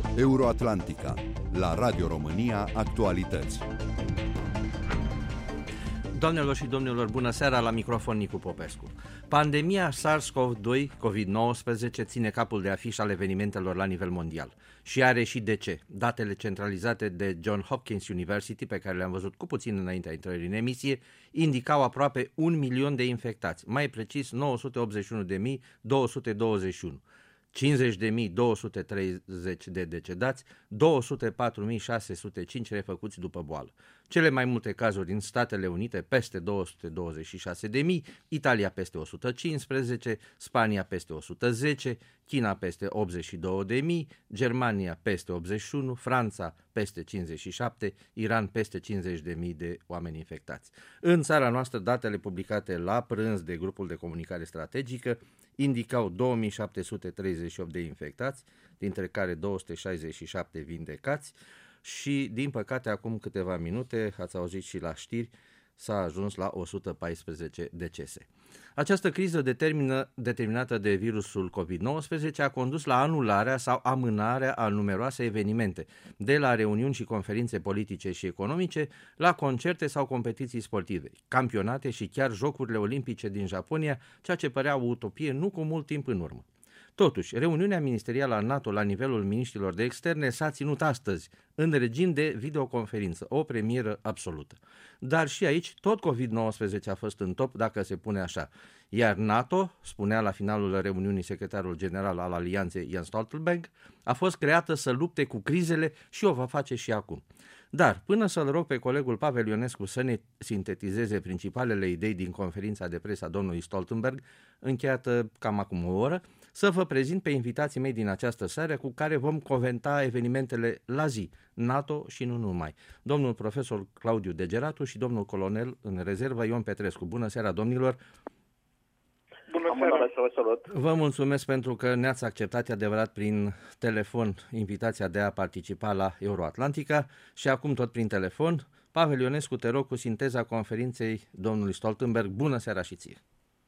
Euroatlantica, la Radio România Actualități. Doamnelor și domnilor, bună seara, la microfon Nicu Popescu. Pandemia SARS-CoV-2, COVID-19, ține capul de afiș al evenimentelor la nivel mondial. Și are și de ce. Datele centralizate de Johns Hopkins University, pe care le-am văzut cu puțin înaintea intrării în emisie, indicau aproape 1 milion de infectați, mai precis 981.221. 50.230 de decedați, 204.605 refăcuți după boală. Cele mai multe cazuri în Statele Unite, peste 226.000, Italia peste 115, Spania peste 110, China peste 82.000, Germania peste 81, Franța peste 57, Iran peste 50.000 de oameni infectați. În țara noastră, datele publicate la prânz de grupul de comunicare strategică indicau 2738 de infectați, dintre care 267 vindecați și, din păcate, acum câteva minute, ați auzit și la știri, s-a ajuns la 114 decese. Această criză determinată de virusul COVID-19 a condus la anularea sau amânarea a numeroase evenimente, de la reuniuni și conferințe politice și economice, la concerte sau competiții sportive, campionate și chiar Jocurile Olimpice din Japonia, ceea ce părea o utopie nu cu mult timp în urmă. Totuși, reuniunea ministerială a NATO la nivelul miniștrilor de externe s-a ținut astăzi, în regim de videoconferință, o premieră absolută. Dar și aici, tot COVID-19 a fost în top, dacă se pune așa. Iar NATO, spunea la finalul reuniunii secretarul general al alianței Jens Stoltenberg, a fost creată să lupte cu crizele și o va face și acum. Dar, până să-l rog pe colegul Pavel Ionescu să ne sintetizeze principalele idei din conferința de presă a domnului Stoltenberg, încheiată cam acum o oră, să vă prezint pe invitații mei din această seară cu care vom comenta evenimentele la zi, NATO și nu numai. Domnul profesor Claudiu Degeratu și domnul colonel în rezervă Ion Petrescu. Bună seara, domnilor! Bună seara, să vă salut! Vă mulțumesc pentru că ne-ați acceptat, adevărat, prin telefon invitația de a participa la Euroatlantica și acum tot prin telefon. Pavel Ionescu, te rog cu sinteza conferinței domnului Stoltenberg. Bună seara și ție!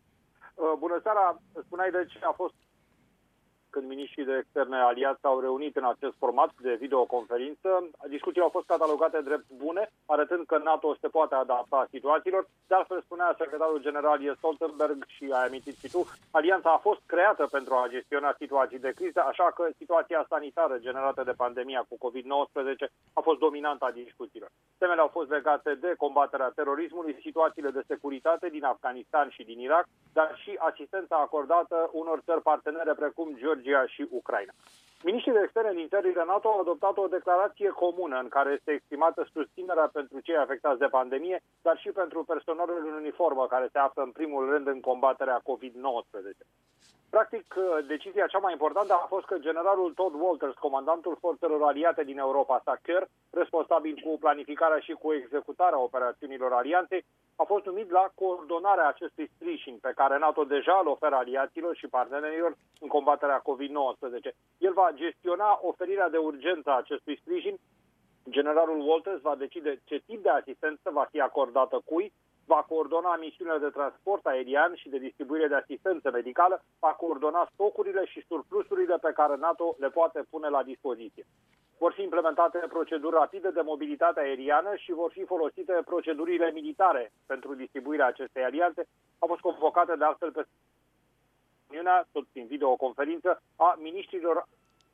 Bună seara! Spuneai de ce a fost când miniștrii de externe aliați s-au reunit în acest format de videoconferință. Discuțiile au fost catalogate drept bune, arătând că NATO se poate adapta situațiilor. De altfel, spunea secretarul general Jens Stoltenberg și ai amintit și tu, alianța a fost creată pentru a gestiona situații de criză, așa că situația sanitară generată de pandemia cu COVID-19 a fost dominantă a discuțiilor. Temele au fost legate de combaterea terorismului, situațiile de securitate din Afganistan și din Irak, dar și asistența acordată unor țări partenere precum Georgia și Ucraina. Miniștrii de externe din țările NATO au adoptat o declarație comună în care este exprimată susținerea pentru cei afectați de pandemie, dar și pentru personalul în uniformă care se află în primul rând în combaterea COVID-19. Practic, decizia cea mai importantă a fost că generalul Todd Walters, comandantul forțelor aliate din Europa, SACEUR, responsabil cu planificarea și cu executarea operațiunilor alianței, a fost numit la coordonarea acestui sprijin pe care NATO deja îl oferă aliaților și partenerilor în combaterea COVID-19. El va gestiona oferirea de urgență a acestui sprijin. Generalul Walters va decide ce tip de asistență va fi acordată cui, va coordona misiunile de transport aerian și de distribuire de asistență medicală, va coordona stocurile și surplusurile pe care NATO le poate pune la dispoziție. Vor fi implementate proceduri rapide de mobilitate aeriană și vor fi folosite procedurile militare pentru distribuirea acestei alianțe. A fost convocată de altfel pe reuniunea, tot prin videoconferință, a miniștrilor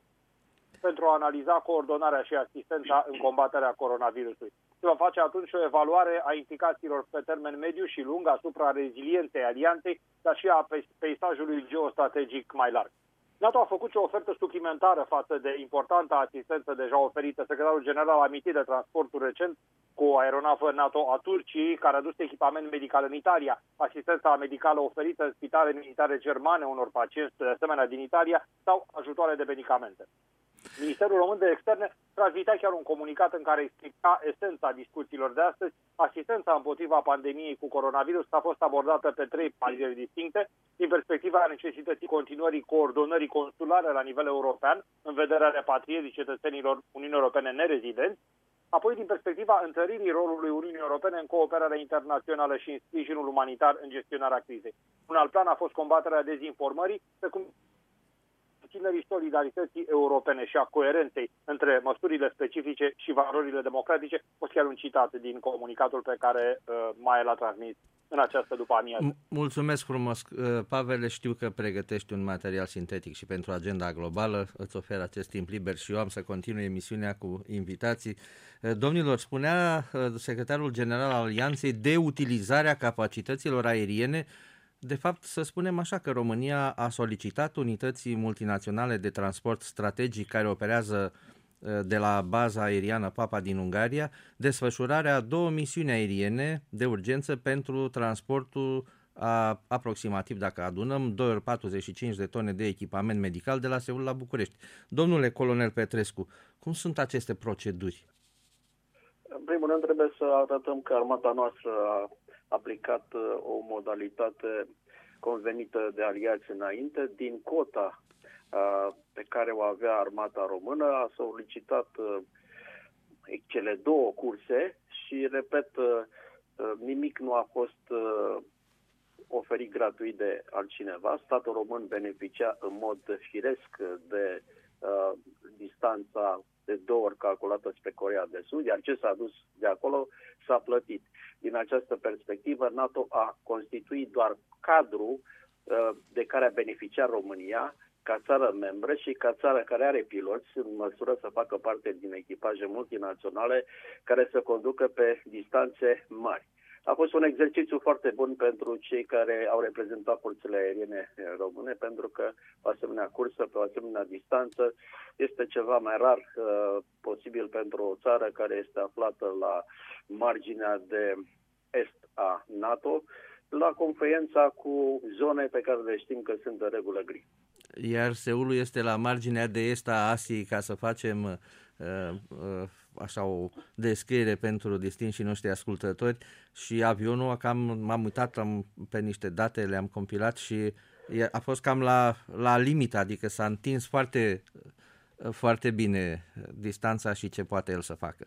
pentru a analiza coordonarea și asistența în combaterea coronavirusului. Se va face atunci o evaluare a implicațiilor pe termen mediu și lung asupra rezilienței alianței, dar și a peisajului geostrategic mai larg. NATO a făcut și o ofertă suplimentară față de importanta asistență deja oferită. Secretarul general a amintit de transportul recent cu o aeronavă NATO a Turciei, care a dus echipament medical în Italia, asistența medicală oferită în spitale militare germane unor pacienți de asemenea din Italia sau ajutoare de medicamente. Ministerul Român de Externe transmitea chiar un comunicat în care explica esența discuțiilor de astăzi. Asistența împotriva pandemiei cu coronavirus a fost abordată pe 3 paliere distincte, din perspectiva necesității continuării coordonării consulare la nivel european, în vederea repatrierii cetățenilor Uniunii Europene nerezidenți, apoi din perspectiva întăririi rolului Uniunii Europene în cooperarea internațională și în sprijinul umanitar în gestionarea crizei. Un alt plan a fost combaterea dezinformării, precum susținerii solidarității europene și a coerenței între măsurile specifice și valorile democratice. A fost chiar un citat din comunicatul pe care Maia l-a transmis în această după-amiază. Mulțumesc frumos, Pavel, știu că pregătești un material sintetic și pentru agenda globală, îți ofer acest timp liber și eu am să continui emisiunea cu invitații. Domnilor, spunea secretarul general al Alianței de utilizarea capacităților aeriene. De fapt, să spunem așa că România a solicitat unității multinaționale de transport strategic care operează de la baza aeriană Papa din Ungaria, desfășurarea a 2 misiuni aeriene de urgență pentru transportul aproximativ, dacă adunăm, 2 ori 45 de tone de echipament medical de la Seul la București. Domnule colonel Petrescu, cum sunt aceste proceduri? În primul rând trebuie să arătăm că armata noastră a aplicat o modalitate convenită de aliați înainte. Din cota pe care o avea armata română a solicitat cele 2 curse și, repet, nimic nu a fost oferit gratuit de altcineva. Statul român beneficia în mod firesc de distanța de 2 ori calculată spre Coreea de Sud, iar ce s-a dus de acolo s-a plătit. Din această perspectivă, NATO a constituit doar cadrul de care a beneficiat România ca țară membră și ca țară care are piloți în măsură să facă parte din echipaje multinaționale care să conducă pe distanțe mari. A fost un exercițiu foarte bun pentru cei care au reprezentat forțele aeriene române, pentru că o asemenea cursă, pe o asemenea distanță, este ceva mai rar posibil pentru o țară care este aflată la marginea de est a NATO, la confluența cu zone pe care le știm că sunt de regulă gri. Iar Seulul este la marginea de est a Asiei, ca să facem așa o descriere pentru distinșii noștri ascultători, și avionul, m-am uitat pe niște date, le-am compilat și a fost cam la limită, adică s-a întins foarte, foarte bine distanța și ce poate el să facă.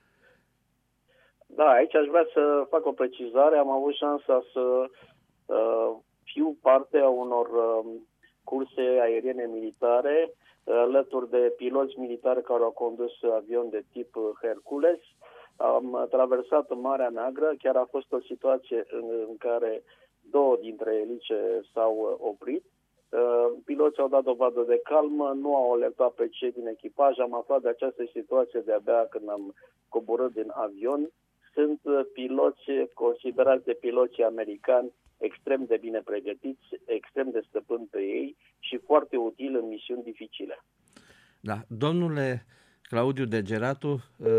Da, aici aș vrea să fac o precizare. Am avut șansa să fiu parte a unor curse aeriene militare alături de piloți militari care au condus avion de tip Hercules. Am traversat Marea Neagră, chiar a fost o situație în care 2 dintre elice s-au oprit. Piloții au dat dovadă de calmă, nu au alertat pe cei din echipaj. Am aflat de această situație de-abia când am coborât din avion. Sunt piloți considerați de piloții americani extrem de bine pregătiți, extrem de stăpâni pe ei și foarte util în misiuni dificile. Da, domnule Claudiu Degeratu,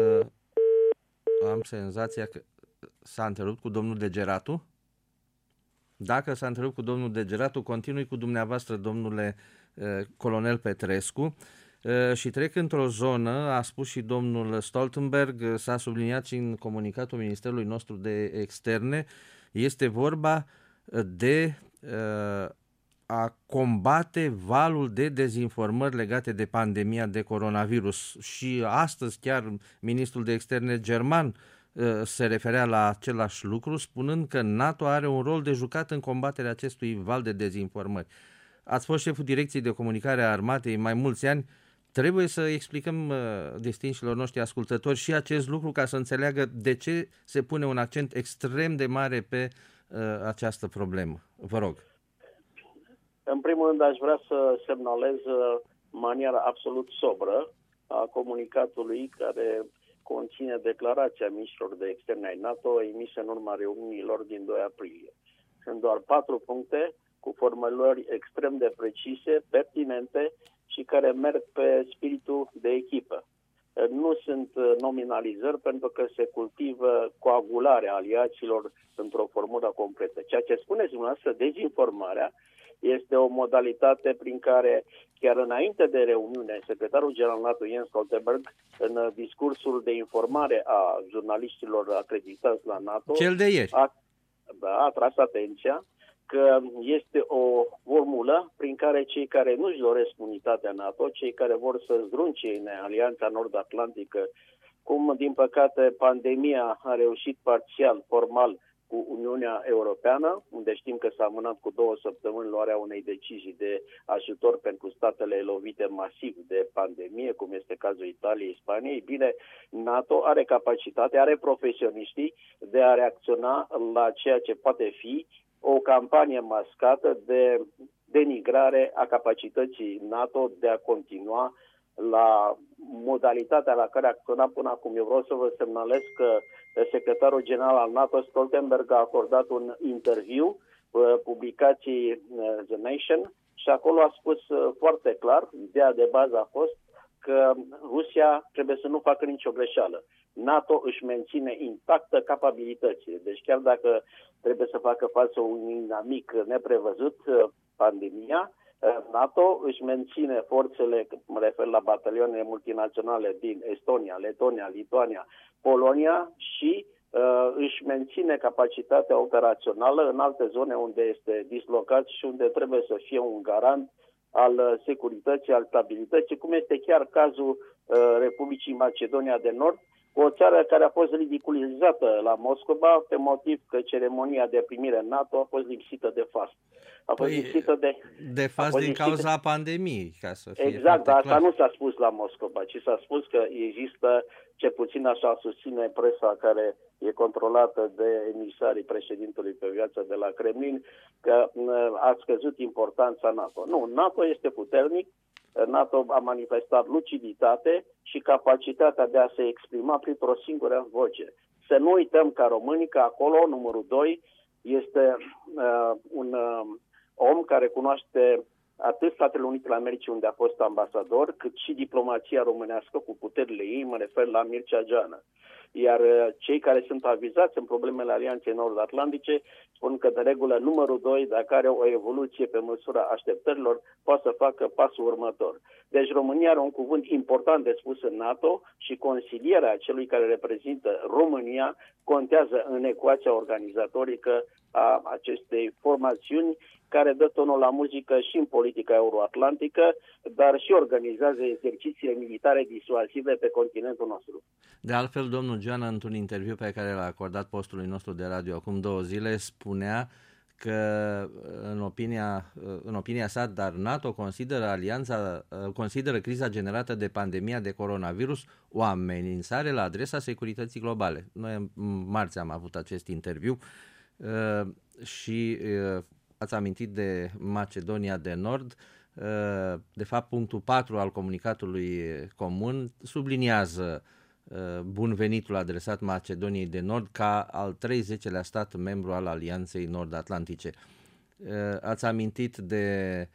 am senzația că s-a întrerupt cu domnul Degeratu. Dacă s-a întrerupt cu domnul Degeratu, continui cu dumneavoastră, domnule colonel Petrescu. Și trec într-o zonă, a spus și domnul Stoltenberg, s-a subliniat și în comunicatul Ministerului nostru de Externe, este vorba de a combate valul de dezinformări legate de pandemia de coronavirus. Și astăzi chiar ministrul de Externe german se referea la același lucru, spunând că NATO are un rol de jucat în combaterea acestui val de dezinformări. Ați fost șeful Direcției de Comunicare a Armatei mai mulți ani. Trebuie să explicăm distinșilor noștri ascultători și acest lucru ca să înțeleagă de ce se pune un accent extrem de mare pe această problemă. Vă rog. În primul rând aș vrea să semnalez maniera absolut sobră a comunicatului care conține declarația ministrilor de externe ai NATO emisă în urma reuniunilor din 2 aprilie. Sunt doar 4 puncte cu formulări extrem de precise, pertinente și care merg pe spiritul de echipă. Nu sunt nominalizări pentru că se cultivă coagularea aliaților într-o formulă completă. Ceea ce spuneți dumneavoastră, dezinformarea, este o modalitate prin care, chiar înainte de reuniune, secretarul general NATO Jens Stoltenberg, în discursul de informare a jurnaliștilor acreditați la NATO, cel de ieri, a tras atenția că este o formulă prin care cei care nu-și doresc unitatea NATO, cei care vor să zdrunce în Alianța Nord-Atlantică, cum din păcate pandemia a reușit parțial, formal, cu Uniunea Europeană, unde știm că s-a amânat cu 2 săptămâni luarea unei decizii de ajutor pentru statele lovite masiv de pandemie, cum este cazul Italiei, Spaniei. Bine, NATO are capacitate, are profesioniștii de a reacționa la ceea ce poate fi o campanie mascată de denigrare a capacității NATO de a continua la modalitatea la care a acționat până acum. Eu vreau să vă semnalez că secretarul general al NATO, Stoltenberg, a acordat un interviu publicației The Nation și acolo a spus foarte clar, ideea de bază a fost că Rusia trebuie să nu facă nicio greșeală. NATO își menține intactă capabilitățile. Deci chiar dacă trebuie să facă față unui inamic neprevăzut, pandemia, NATO își menține forțele, mă refer la batalioanele multinaționale din Estonia, Letonia, Lituania, Polonia și își menține capacitatea operațională în alte zone unde este dislocat și unde trebuie să fie un garant al securității, al stabilității, cum este chiar cazul Republicii Macedonia de Nord, o țară care a fost ridiculizată la Moscova pe motiv că ceremonia de primire în NATO a fost lipsită de fapt. A fost lipsită de fapt din cauza pandemiei, ca să fie exact, dar asta clar. nu s-a spus la Moscova, ci s-a spus că există, cel puțin așa susține presa care e controlată de emisarii președintelui pe viață de la Kremlin, că a scăzut importanța NATO. Nu, NATO este puternic, NATO a manifestat luciditate și capacitatea de a se exprima printr-o singură voce. Să nu uităm ca românii că acolo, numărul 2, este un om care cunoaște atât Statele Unite ale Americii, unde a fost ambasador, cât și diplomația românească cu puterile ei, mă refer la Mircea Geană. Iar cei care sunt avizați în problemele Alianței Nord-Atlantice spun că de regulă numărul 2, dacă are o evoluție pe măsura așteptărilor, poate să facă pasul următor. Deci România are un cuvânt important de spus în NATO și consilierea celui care reprezintă România contează în ecuația organizatorică a acestei formațiuni care dă tonul la muzică și în politica euroatlantică, dar și organizează exercițiile militare disuasive pe continentul nostru. De altfel, domnul Geană, într-un interviu pe care l-a acordat postului nostru de radio acum 2 zile, spunea că, în opinia sa, dar NATO consideră criza generată de pandemia de coronavirus o amenințare la adresa securității globale. Noi marți am avut acest interviu și ați amintit de Macedonia de Nord. De fapt, punctul 4 al comunicatului comun subliniază bun venitul adresat Macedoniei de Nord ca al 30-lea stat membru al Alianței Nord-Atlantice. Ați amintit de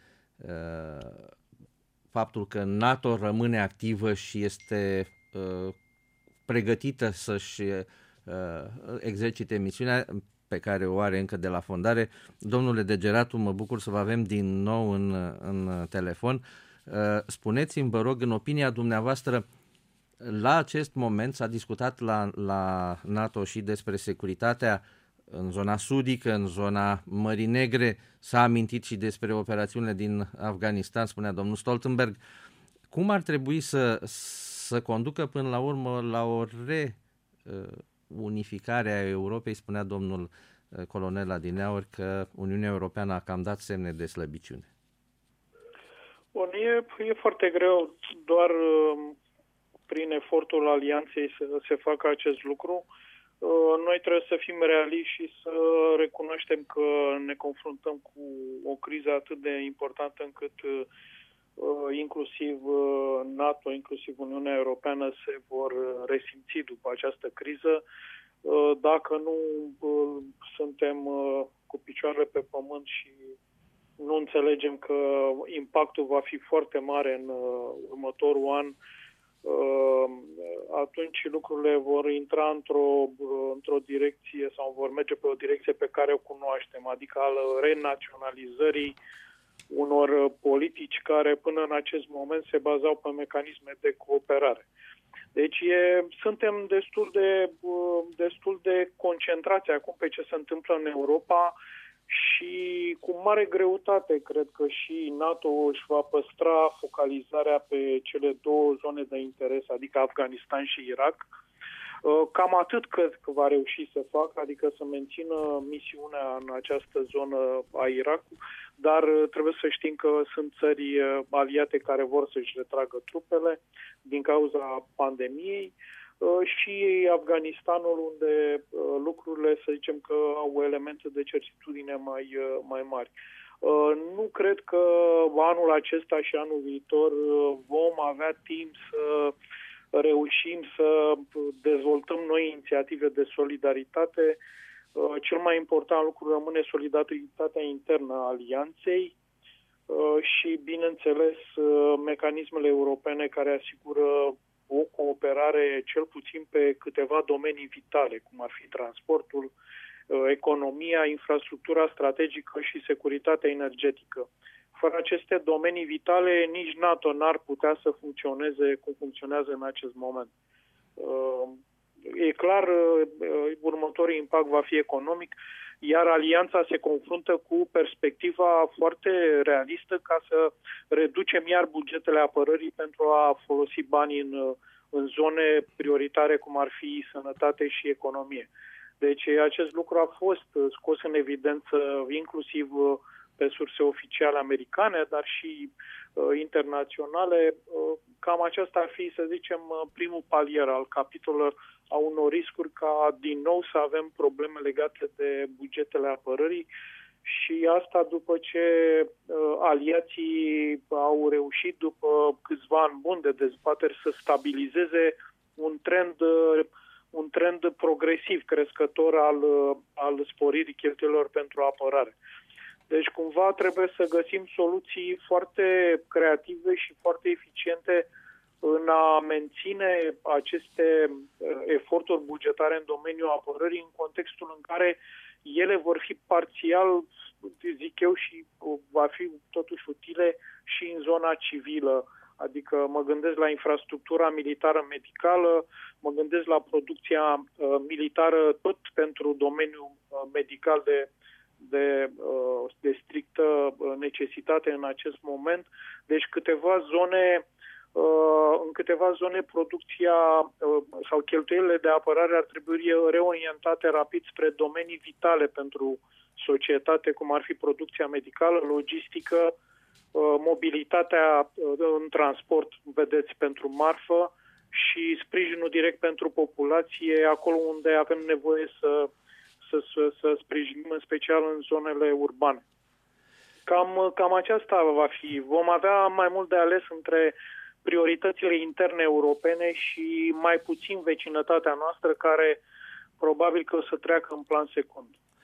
faptul că NATO rămâne activă și este pregătită să-și exercite misiunea pe care o are încă de la fondare. Domnule Degeratu, mă bucur să vă avem din nou în telefon. Spuneți-mi, vă rog, în opinia dumneavoastră, la acest moment s-a discutat la NATO și despre securitatea în zona sudică, în zona Mării Negre, s-a amintit și despre operațiunile din Afganistan, spunea domnul Stoltenberg. Cum ar trebui să conducă până la urmă la o unificare a Europei? Spunea domnul colonel adineauri că Uniunea Europeană a cam dat semne de slăbiciune. Bun, e foarte greu doar prin efortul alianței să se facă acest lucru. Noi trebuie să fim realiști și să recunoaștem că ne confruntăm cu o criză atât de importantă încât inclusiv NATO, inclusiv Uniunea Europeană se vor resimți după această criză. Dacă nu suntem cu picioarele pe pământ și nu înțelegem că impactul va fi foarte mare în următorul an, atunci lucrurile vor intra într-o direcție sau vor merge pe o direcție pe care o cunoaștem, adică al renaționalizării unor politici care până în acest moment se bazau pe mecanisme de cooperare. Deci suntem destul de concentrați acum pe ce se întâmplă în Europa și cu mare greutate cred că și NATO își va păstra focalizarea pe cele două zone de interes, adică Afganistan și Irak. Cam atât cred că va reuși să facă, adică să mențină misiunea în această zonă a Irakului, dar trebuie să știm că sunt țări aliate care vor să-și retragă trupele din cauza pandemiei și Afganistanul, unde lucrurile, să zicem că au elemente de certitudine mai mari. Nu cred că anul acesta și anul viitor vom avea timp să reușim să dezvoltăm noi inițiative de solidaritate. Cel mai important lucru rămâne solidaritatea internă a alianței și, bineînțeles, mecanismele europene care asigură o cooperare cel puțin pe câteva domenii vitale, cum ar fi transportul, economia, infrastructura strategică și securitatea energetică. Fără aceste domenii vitale, nici NATO n-ar putea să funcționeze cum funcționează în acest moment. E clar, următorul impact va fi economic, iar alianța se confruntă cu perspectiva foarte realistă ca să reducem iar bugetele apărării pentru a folosi banii în zone prioritare, cum ar fi sănătate și economie. Deci acest lucru a fost scos în evidență inclusiv pe surse oficiale americane, dar și internaționale. Cam aceasta ar fi, să zicem, primul palier al capitolelor a unor riscuri ca din nou să avem probleme legate de bugetele apărării și asta după ce aliații au reușit după câțiva ani buni de dezbateri să stabilizeze un trend progresiv crescător al sporirii cheltuielilor pentru apărare. Deci cumva trebuie să găsim soluții foarte creative și foarte eficiente în a menține aceste eforturi bugetare în domeniul apărării în contextul în care ele vor fi parțial, zic eu, și va fi totuși utile și în zona civilă. Adică mă gândesc la infrastructura militară medicală, mă gândesc la producția militară tot pentru domeniul medical de strictă necesitate în acest moment. Deci în câteva zone producția sau cheltuielile de apărare ar trebui reorientate rapid spre domenii vitale pentru societate, cum ar fi producția medicală, logistică, mobilitatea în transport, vedeți, pentru marfă și sprijinul direct pentru populație, acolo unde avem nevoie să sprijinim, în special în zonele urbane. Cam aceasta va fi. Vom avea mai mult de ales între prioritățile interne europene și mai puțin vecinătatea noastră, care probabil că o să treacă în plan secund.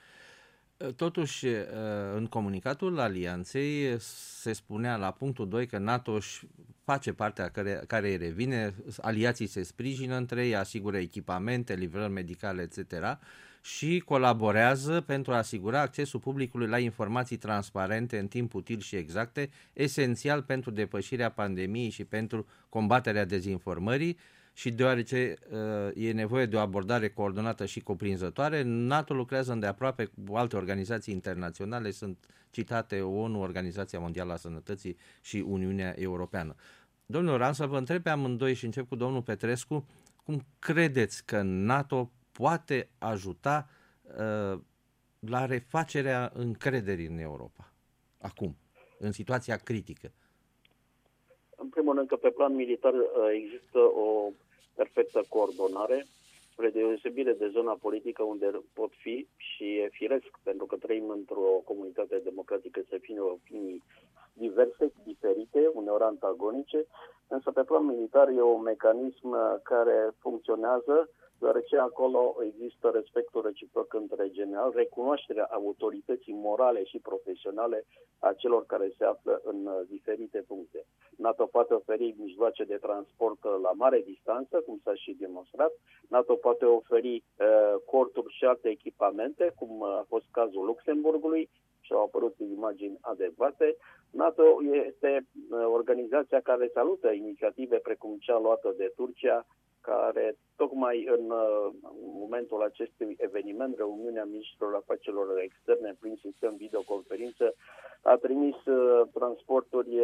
Totuși, în comunicatul Alianței se spunea la punctul 2 că NATO își face partea care îi revine, aliații se sprijină între ei, asigură echipamente, livrări medicale, etc. și colaborează pentru a asigura accesul publicului la informații transparente în timp util și exacte, esențial pentru depășirea pandemiei și pentru combaterea dezinformării. Și deoarece e nevoie de o abordare coordonată și cuprinzătoare, NATO lucrează îndeaproape cu alte organizații internaționale, sunt citate ONU, Organizația Mondială a Sănătății și Uniunea Europeană. Domnul Oran, să vă întreb pe amândoi și încep cu domnul Petrescu, cum credeți că NATO poate ajuta la refacerea încrederii în Europa, acum, în situația critică? În primul rând că pe plan militar există o perfectă coordonare, spre deosebire de zona politică unde pot fi și e firesc, pentru că trăim într-o comunitate democratică, să fie opinii diverse, diferite, uneori antagonice, însă pe plan militar e un mecanism care funcționează, deoarece acolo există respectul reciproc între general, recunoașterea autorității morale și profesionale a celor care se află în diferite puncte. NATO poate oferi mijloace de transport la mare distanță, cum s-a și demonstrat. NATO poate oferi corturi și alte echipamente, cum a fost cazul Luxemburgului, și au apărut imagini adecvate. NATO este organizația care salută inițiative precum cea luată de Turcia, care tocmai în momentul acestui eveniment, reuniunea ministrilor afacerilor externe prin sistem videoconferință, a trimis transporturi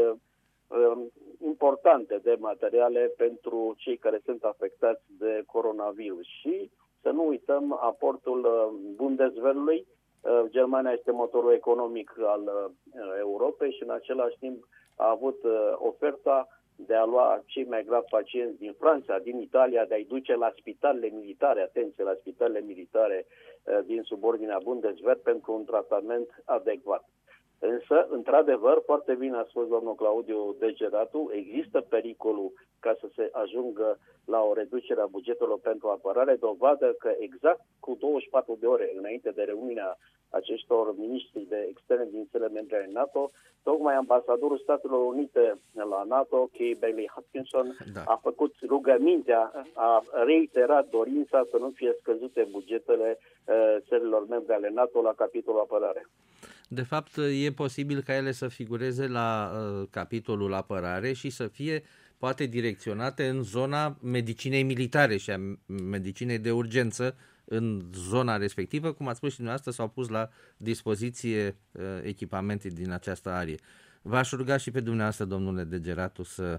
importante de materiale pentru cei care sunt afectați de coronavirus. Și să nu uităm aportul Bundeswehrului. Germania este motorul economic al Europei și în același timp a avut oferta de a lua cei mai gravi pacienți din Franța, din Italia, de a-i duce la spitalele militare, atenție, la spitalele militare din subordinea Bundeswehr pentru un tratament adecvat. Însă, într-adevăr, foarte bine a spus domnul Claudiu Degeratu, există pericolul ca să se ajungă la o reducere a bugetelor pentru apărare, dovadă că exact cu 24 de ore înainte de reuniunea acestor miniștri de externe din țările membre ale NATO, tocmai ambasadorul Statelor Unite la NATO, Kay Bailey Hutchinson, a făcut rugămintea, a reiterat dorința să nu fie scăzute bugetele țărilor membre ale NATO la capitolul apărare. De fapt, e posibil ca ele să figureze la capitolul apărare și să fie poate direcționate în zona medicinei militare și a medicinei de urgență în zona respectivă. Cum ați spus și dumneavoastră, s-au pus la dispoziție echipamente din această arie. V-aș ruga și pe dumneavoastră, domnule Degeratu, să...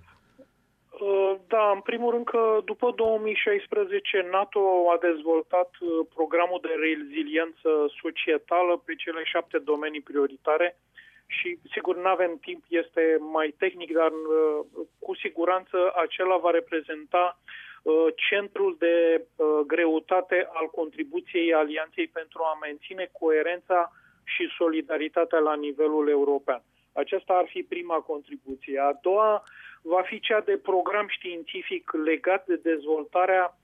Da, în primul rând că după 2016 NATO a dezvoltat programul de reziliență societală pe cele 7 domenii prioritare și sigur nu avem timp, este mai tehnic, dar cu siguranță acela va reprezenta centrul de greutate al contribuției Alianței pentru a menține coerența și solidaritatea la nivelul european. Aceasta ar fi prima contribuție. A doua va fi cea de program științific legat de dezvoltarea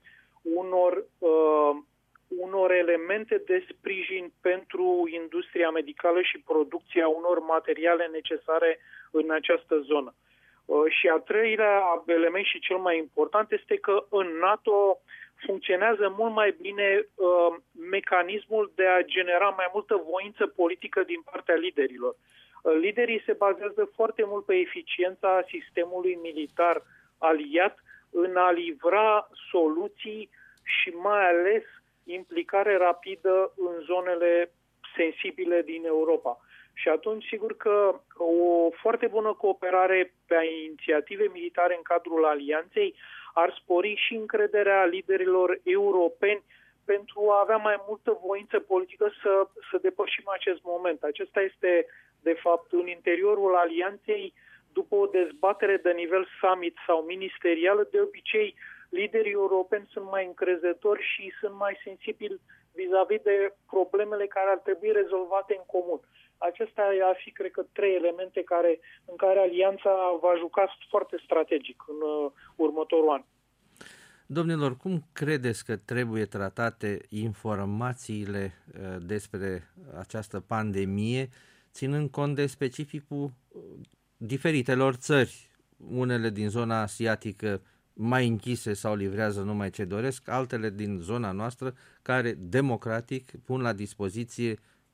unor elemente de sprijin pentru industria medicală și producția unor materiale necesare în această zonă. Și a treilea element și cel mai important este că în NATO funcționează mult mai bine mecanismul de a genera mai multă voință politică din partea liderilor. Liderii se bazează foarte mult pe eficiența sistemului militar aliat în a livra soluții și mai ales implicare rapidă în zonele sensibile din Europa. Și atunci, sigur că o foarte bună cooperare pe inițiative militare în cadrul alianței ar spori și încrederea liderilor europeni pentru a avea mai multă voință politică să depășim acest moment. Acesta este, de fapt, în interiorul alianței, după o dezbatere de nivel summit sau ministerială, de obicei, liderii europeni sunt mai încrezători și sunt mai sensibili vis-a-vis de problemele care ar trebui rezolvate în comun. Acestea ar fi, cred că, 3 elemente în care alianța va juca foarte strategic în următorul an. Domnilor, cum credeți că trebuie tratate informațiile despre această pandemie, ținând cont de specificul diferitelor țări, unele din zona asiatică mai închise sau livrează numai ce doresc, altele din zona noastră care, democratic, pun la dispoziție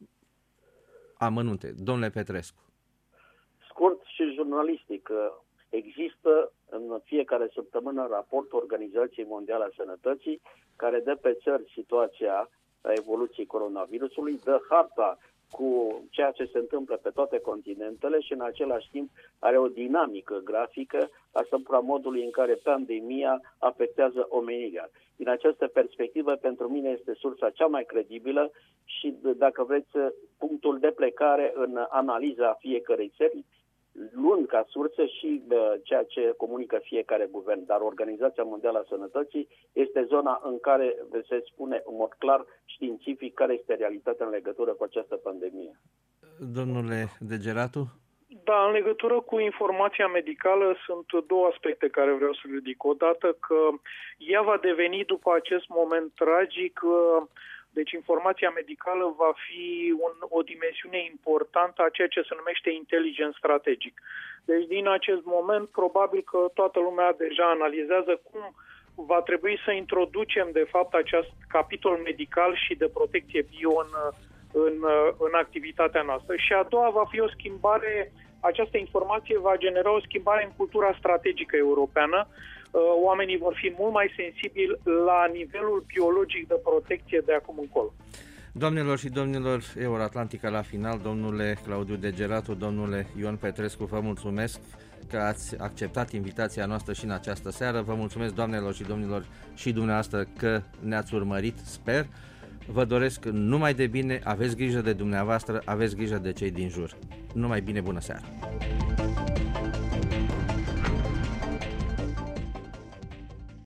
amănunte. Domnule Petrescu. Scurt și jurnalistic. Există în fiecare săptămână raportul Organizației Mondiale a Sănătății care dă pe țări situația evoluției coronavirusului, dă harta cu ceea ce se întâmplă pe toate continentele și în același timp are o dinamică grafică asupra modului în care pandemia afectează omenirea. Din această perspectivă, pentru mine este sursa cea mai credibilă și, dacă vreți, punctul de plecare în analiza fiecărei țări, luând ca sursă și ceea ce comunică fiecare guvern. Dar Organizația Mondială a Sănătății este zona în care se spune în mod clar științific care este realitatea în legătură cu această pandemie. Domnule Degeratu? Da, în legătură cu informația medicală sunt 2 aspecte care vreau să ridic. Odată că ea va deveni după acest moment tragic. Deci informația medicală va fi o dimensiune importantă a ceea ce se numește intelligence strategic. Deci din acest moment probabil că toată lumea deja analizează cum va trebui să introducem de fapt acest capitol medical și de protecție bio în activitatea noastră. Și a doua va fi o schimbare, această informație va genera o schimbare în cultura strategică europeană, oamenii vor fi mult mai sensibili la nivelul biologic de protecție de acum încolo. Doamnelor și domnilor, Euroatlantica la final, domnule Claudiu Degeratu, domnule Ion Petrescu, vă mulțumesc că ați acceptat invitația noastră și în această seară. Vă mulțumesc, doamnelor și domnilor, și dumneavoastră că ne-ați urmărit, sper. Vă doresc numai de bine, aveți grijă de dumneavoastră, aveți grijă de cei din jur. Numai bine, bună seara!